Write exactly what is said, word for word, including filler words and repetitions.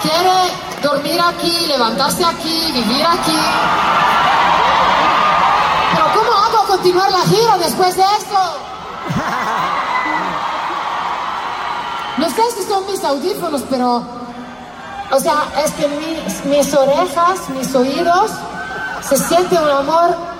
quiere dormir aquí, levantarse aquí, vivir aquí. Pero ¿cómo hago continuar la gira después de esto? No sé si son mis audífonos, pero... O sea, es que mis, mis orejas, mis oídos, se siente un amor